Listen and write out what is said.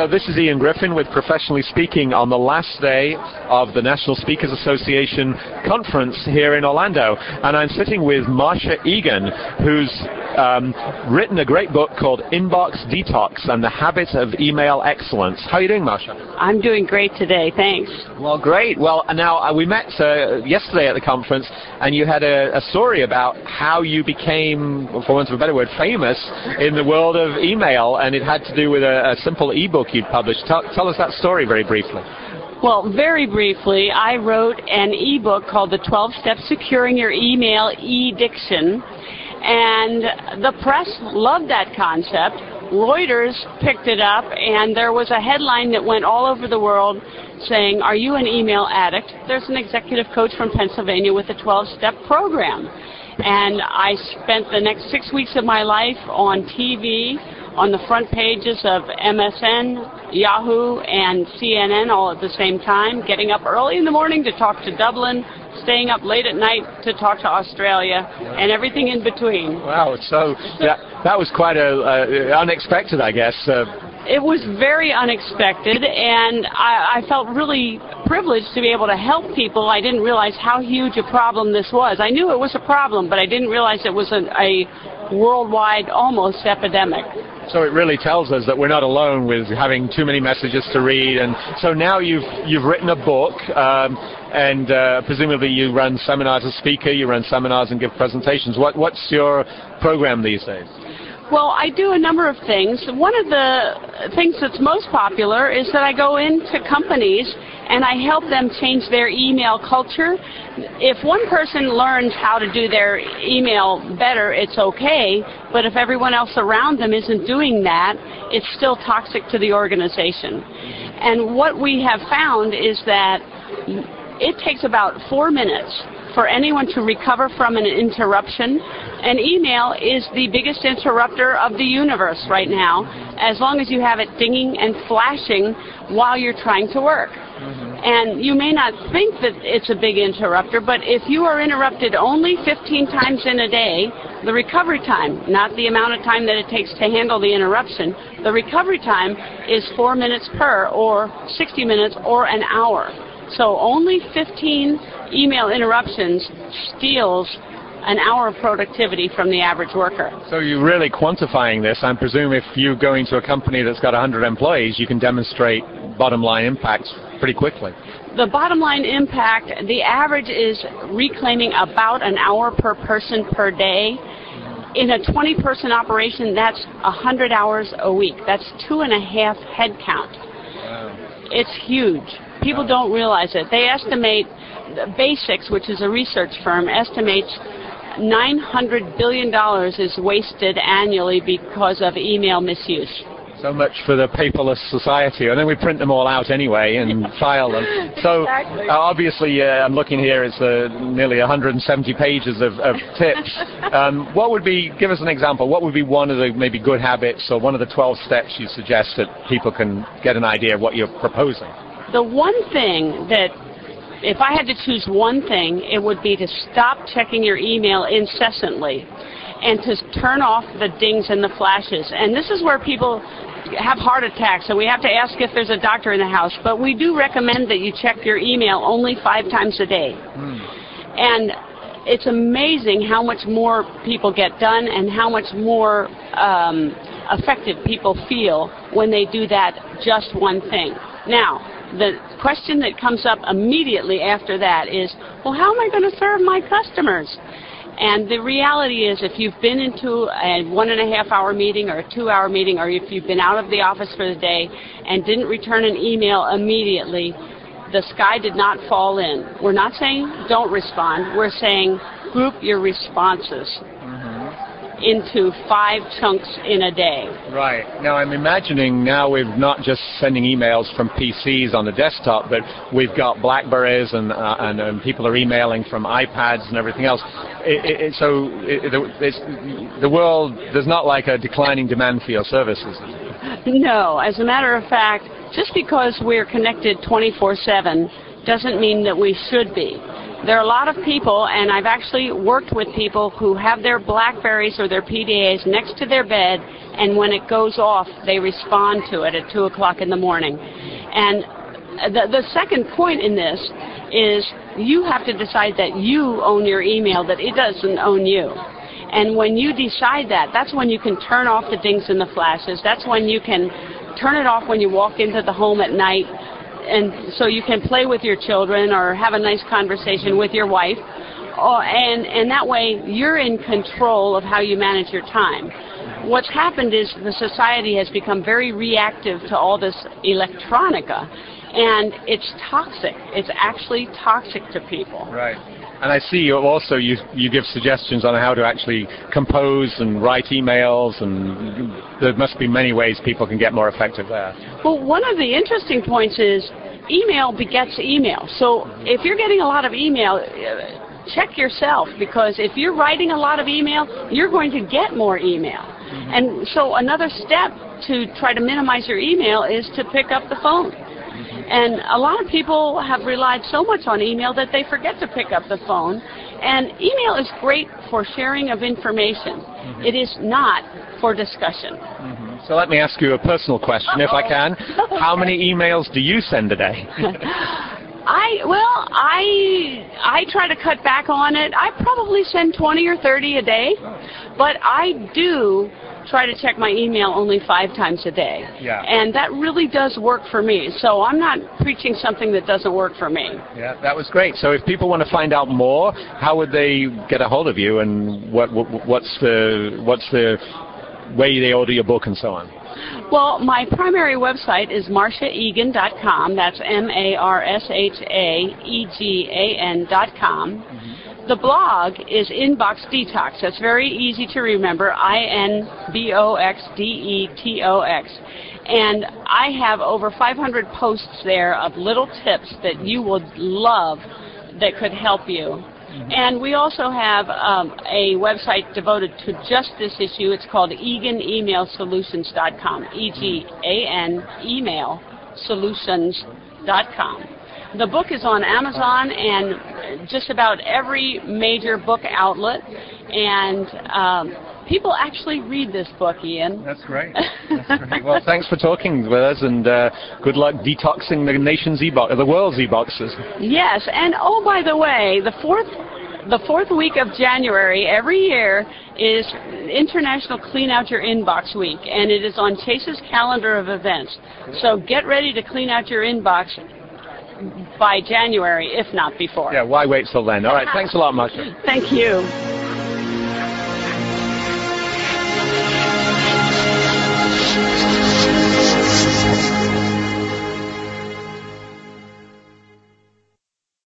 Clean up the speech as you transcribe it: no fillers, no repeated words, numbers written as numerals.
So this is Ian Griffin with Professionally Speaking on the last day of the National Speakers Association conference here in Orlando. And I'm sitting with Marsha Egan, who's written a great book called Inbox Detox and the Habit of Email Excellence. How are you doing, Marsha? I'm doing great today, thanks. Well, great. Well, now we met yesterday at the conference, and you had a story about how you became, for want of a better word, famous in the world of email, and it had to do with a simple ebook you'd published. Tell us that story very briefly. Well, very briefly, I wrote an ebook called The 12 Steps Securing Your Email E-Diction, and the press loved that concept. Reuters picked it up, and there was a headline that went all over the world saying, "Are you an email addict? There's an executive coach from Pennsylvania with a 12-step program." And I spent the next 6 weeks of my life on TV, on the front pages of MSN, Yahoo, and CNN all at the same time, getting up early in the morning to talk to Dublin, staying up late at night to talk to Australia, and everything in between. Wow, so that was quite unexpected, I guess. It was very unexpected, and I felt really privileged to be able to help people. I didn't realize how huge a problem this was. I knew it was a problem, but I didn't realize it was a worldwide, almost epidemic. So it really tells us that we're not alone with having too many messages to read. And so now you've written a book, and presumably you run seminars as a speaker, you run seminars and give presentations. What's your program these days? Well, I do a number of things. One of the things that's most popular is that I go into companies and I help them change their email culture. If one person learns how to do their email better, it's okay, but if everyone else around them isn't doing that, it's still toxic to the organization. And what we have found is that it takes about 4 minutes for anyone to recover from an interruption. An email is the biggest interrupter of the universe right now, as long as you have it dinging and flashing while you're trying to work. And you may not think that it's a big interrupter, but if you are interrupted only 15 times in a day, the recovery time, not the amount of time that it takes to handle the interruption, the recovery time is 4 minutes per, or 60 minutes, or an hour. So only 15 email interruptions steals an hour of productivity from the average worker. So you're really quantifying this. I presume if you go into a company that's got 100 employees, you can demonstrate bottom line impacts pretty quickly. The bottom line impact, the average is reclaiming about an hour per person per day. In a 20-person operation, that's 100 hours a week. That's 2.5 head count. Wow. It's huge. People don't realize it. They estimate, Basics, which is a research firm, estimates $900 billion is wasted annually because of email misuse. So much for the paperless society. And then we print them all out anyway and file them. So exactly. Obviously, I'm looking here, it's nearly 170 pages of tips. Give us an example. What would be one of the maybe good habits or one of the 12 steps you suggest that people can get an idea of what you're proposing? The one thing that, if I had to choose one thing, it would be to stop checking your email incessantly and to turn off the dings and the flashes. And this is where people have heart attacks, so we have to ask if there's a doctor in the house. But we do recommend that you check your email only 5 times a day. And it's amazing how much more people get done and how much more effective people feel when they do that just one thing. Now, the question that comes up immediately after that is, well, how am I going to serve my customers? And the reality is, if you've been into a 1.5-hour meeting or a 2-hour meeting, or if you've been out of the office for the day and didn't return an email immediately, the sky did not fall in. We're not saying don't respond. We're saying group your responses into 5 chunks in a day. Right. Now I'm imagining now we're not just sending emails from PCs on the desktop, but we've got Blackberries and people are emailing from iPads and everything else. The world, there's not like a declining demand for your services. No. As a matter of fact, just because we're connected 24/7 doesn't mean that we should be. There are a lot of people, and I've actually worked with people who have their Blackberries or their PDAs next to their bed and when it goes off, they respond to it at 2 o'clock in the morning. And the second point in this is you have to decide that you own your email, that it doesn't own you. And when you decide that, that's when you can turn off the dings and the flashes. That's when you can turn it off when you walk into the home at night, and so you can play with your children or have a nice conversation with your wife. And that way you're in control of how you manage your time. What's happened is the society has become very reactive to all this electronica, and it's toxic. It's actually toxic to people. Right. And I see you also, you give suggestions on how to actually compose and write emails, and there must be many ways people can get more effective there. Well, one of the interesting points is email begets email. So if you're getting a lot of email, check yourself, because if you're writing a lot of email, you're going to get more email. And so another step to try to minimize your email is to pick up the phone. And a lot of people have relied so much on email that they forget to pick up the phone. And email is great for sharing of information. It is not for discussion. So let me ask you a personal question, if I can. How many emails do you send a day? I try to cut back on it. I probably send 20 or 30 a day, but I do try to check my email only 5 times a day. Yeah. And that really does work for me. So I'm not preaching something that doesn't work for me. Yeah, that was great. So if people want to find out more, how would they get a hold of you, and what's the way they order your book and so on? Well, my primary website is marshaegan.com. That's marshaegan.com. The blog is Inbox Detox. That's very easy to remember, INBOXDETOX. And I have over 500 posts there of little tips that you would love that could help you. And we also have a website devoted to just this issue. It's called EganEmailSolutions.com, EGAN emailsolutions.com. The book is on Amazon and just about every major book outlet, and people actually read this book, Ian. That's great. That's great. Well, thanks for talking with us, and good luck detoxing the nation's the world's e-boxes. Yes, and oh, by the way, the fourth week of January every year is International Clean Out Your Inbox Week, and it is on Chase's calendar of events. So get ready to clean out your inbox by January, if not before. Yeah, why wait till then? All right, thanks a lot, Marsha. Thank you.